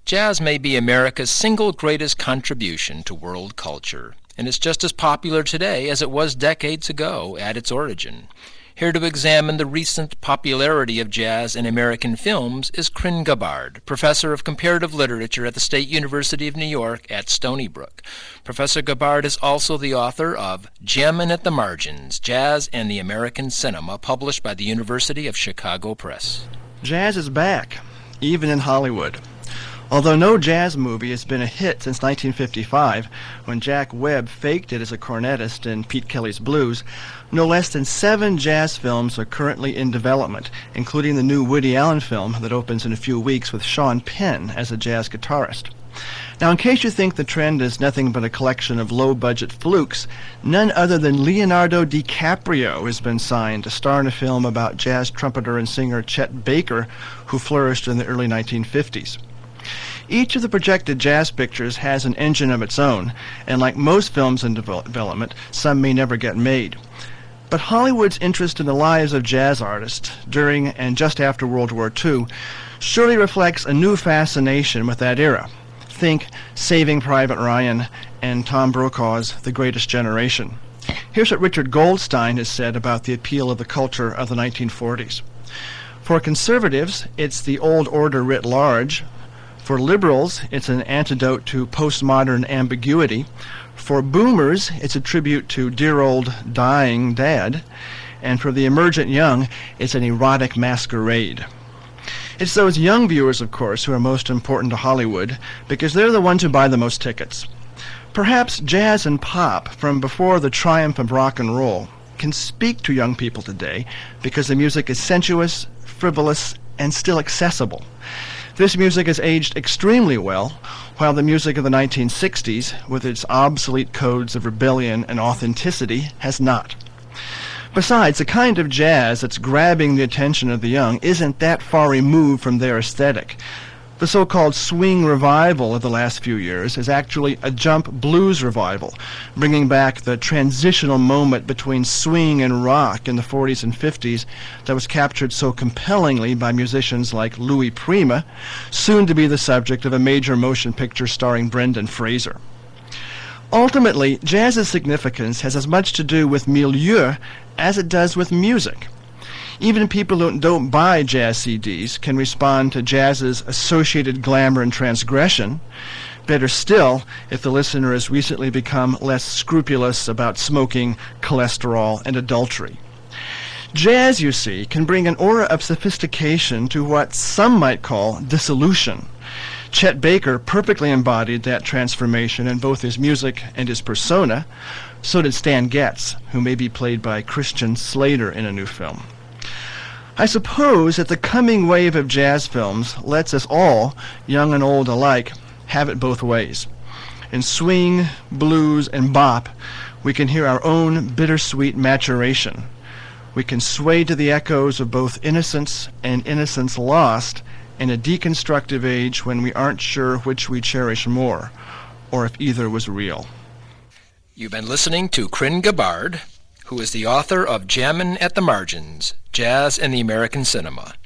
Jazz may be America's single greatest contribution to world culture, and it's just as popular today as it was decades ago at its origin. Here to examine the recent popularity of jazz in American films is Kryn Gabbard, Professor of Comparative Literature at the State University of New York at Stony Brook. Professor Gabbard is also the author of Jammin' at the Margins, Jazz and the American Cinema, published by the University of Chicago Press. Jazz is back, even in Hollywood. Although no jazz movie has been a hit since 1955, when Jack Webb faked it as a cornetist in Pete Kelly's Blues, no less than 7 jazz films are currently in development, including the new Woody Allen film that opens in a few weeks with Sean Penn as a jazz guitarist. Now, in case you think the trend is nothing but a collection of low-budget flukes, none other than Leonardo DiCaprio has been signed to star in a film about jazz trumpeter and singer Chet Baker, who flourished in the early 1950s. Each of the projected jazz pictures has an engine of its own, and like most films in development, some may never get made. But Hollywood's interest in the lives of jazz artists during and just after World War II surely reflects a new fascination with that era. Think Saving Private Ryan and Tom Brokaw's The Greatest Generation. Here's what Richard Goldstein has said about the appeal of the culture of the 1940s. For conservatives, it's the old order writ large. For liberals, it's an antidote to postmodern ambiguity. For boomers, it's a tribute to dear old dying dad. And for the emergent young, it's an erotic masquerade. It's those young viewers, of course, who are most important to Hollywood, because they're the ones who buy the most tickets. Perhaps jazz and pop, from before the triumph of rock and roll, can speak to young people today because the music is sensuous, frivolous, and still accessible. This music has aged extremely well, while the music of the 1960s, with its obsolete codes of rebellion and authenticity, has not. Besides, the kind of jazz that's grabbing the attention of the young isn't that far removed from their aesthetic. The so-called swing revival of the last few years is actually a jump blues revival, bringing back the transitional moment between swing and rock in the 40s and 50s that was captured so compellingly by musicians like Louis Prima, soon to be the subject of a major motion picture starring Brendan Fraser. Ultimately, jazz's significance has as much to do with milieu as it does with music. Even people who don't buy jazz CDs can respond to jazz's associated glamour and transgression. Better still, if the listener has recently become less scrupulous about smoking, cholesterol, and adultery. Jazz, you see, can bring an aura of sophistication to what some might call dissolution. Chet Baker perfectly embodied that transformation in both his music and his persona. So did Stan Getz, who may be played by Christian Slater in a new film. I suppose that the coming wave of jazz films lets us all, young and old alike, have it both ways. In swing, blues, and bop, we can hear our own bittersweet maturation. We can sway to the echoes of both innocence and innocence lost in a deconstructive age when we aren't sure which we cherish more, or if either was real. You've been listening to Kryn Gabbard, who is the author of Jammin' at the Margins, Jazz and the American Cinema.